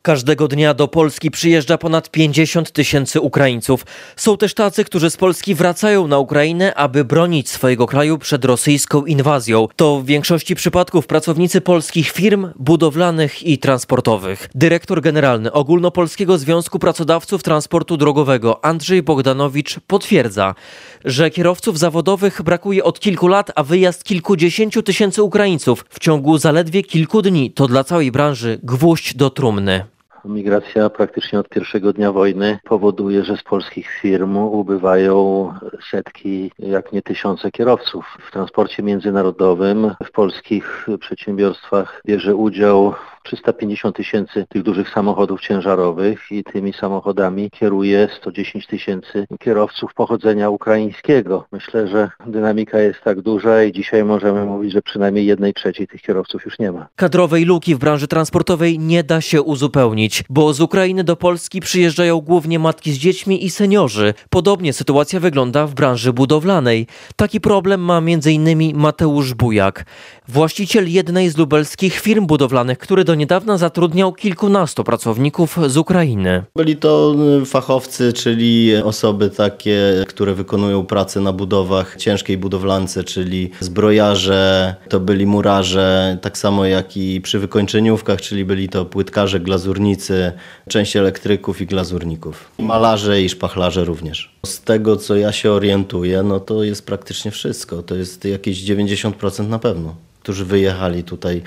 Każdego dnia do Polski przyjeżdża ponad 50 000 Ukraińców. Są też tacy, którzy z Polski wracają na Ukrainę, aby bronić swojego kraju przed rosyjską inwazją. To w większości przypadków pracownicy polskich firm budowlanych i transportowych. Dyrektor generalny Ogólnopolskiego Związku Pracodawców Transportu Drogowego Andrzej Bogdanowicz potwierdza, że kierowców zawodowych brakuje od kilku lat, a wyjazd kilkudziesięciu tysięcy Ukraińców w ciągu zaledwie kilku dni to dla całej branży gwóźdź do trumny. Migracja praktycznie od pierwszego dnia wojny powoduje, że z polskich firm ubywają setki, jak nie tysiące kierowców. W transporcie międzynarodowym w polskich przedsiębiorstwach bierze udział 350 000 tych dużych samochodów ciężarowych i tymi samochodami kieruje 110 000 kierowców pochodzenia ukraińskiego. Myślę, że dynamika jest tak duża i dzisiaj możemy mówić, że przynajmniej 1/3 tych kierowców już nie ma. Kadrowej luki w branży transportowej nie da się uzupełnić, bo z Ukrainy do Polski przyjeżdżają głównie matki z dziećmi i seniorzy. Podobnie sytuacja wygląda w branży budowlanej. Taki problem ma m.in. Mateusz Bujak, właściciel jednej z lubelskich firm budowlanych, który do niedawna zatrudniał kilkunastu pracowników z Ukrainy. Byli to fachowcy, czyli osoby takie, które wykonują pracę na budowach, ciężkiej budowlance, czyli zbrojarze, to byli murarze, tak samo jak i przy wykończeniówkach, czyli byli to płytkarze, glazurnicy, część elektryków i glazurników. Malarze i szpachlarze również. Z tego, co ja się orientuję, no to jest praktycznie wszystko. To jest jakieś 90% na pewno, którzy wyjechali tutaj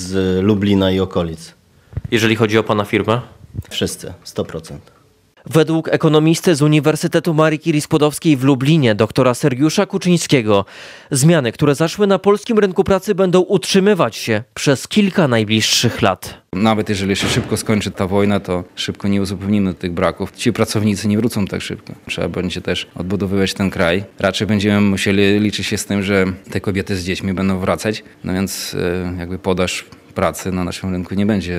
z Lublina i okolic. Jeżeli chodzi o pana firmę? Wszyscy, 100%. Według ekonomisty z Uniwersytetu Marii Curie-Skłodowskiej w Lublinie, doktora Sergiusza Kuczyńskiego, zmiany, które zaszły na polskim rynku pracy, będą utrzymywać się przez kilka najbliższych lat. Nawet jeżeli się szybko skończy ta wojna, to szybko nie uzupełnimy tych braków. Ci pracownicy nie wrócą tak szybko. Trzeba będzie też odbudowywać ten kraj. Raczej będziemy musieli liczyć się z tym, że te kobiety z dziećmi będą wracać. No więc jakby podaż pracy na naszym rynku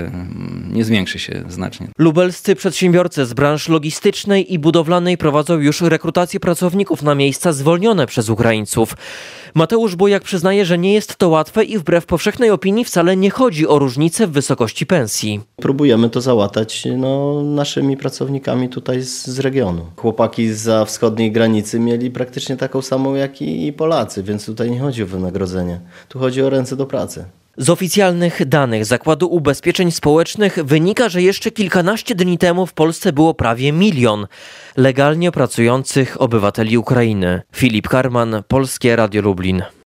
nie zwiększy się znacznie. Lubelscy przedsiębiorcy z branż logistycznej i budowlanej prowadzą już rekrutację pracowników na miejsca zwolnione przez Ukraińców. Mateusz Bujak przyznaje, że nie jest to łatwe i wbrew powszechnej opinii wcale nie chodzi o różnicę w wysokości pensji. Próbujemy to załatać naszymi pracownikami tutaj z regionu. Chłopaki zza wschodniej granicy mieli praktycznie taką samą jak i Polacy, więc tutaj nie chodzi o wynagrodzenie. Tu chodzi o ręce do pracy. Z oficjalnych danych Zakładu Ubezpieczeń Społecznych wynika, że jeszcze kilkanaście dni temu w Polsce było prawie 1 milion legalnie pracujących obywateli Ukrainy. Filip Karman, Polskie Radio Lublin.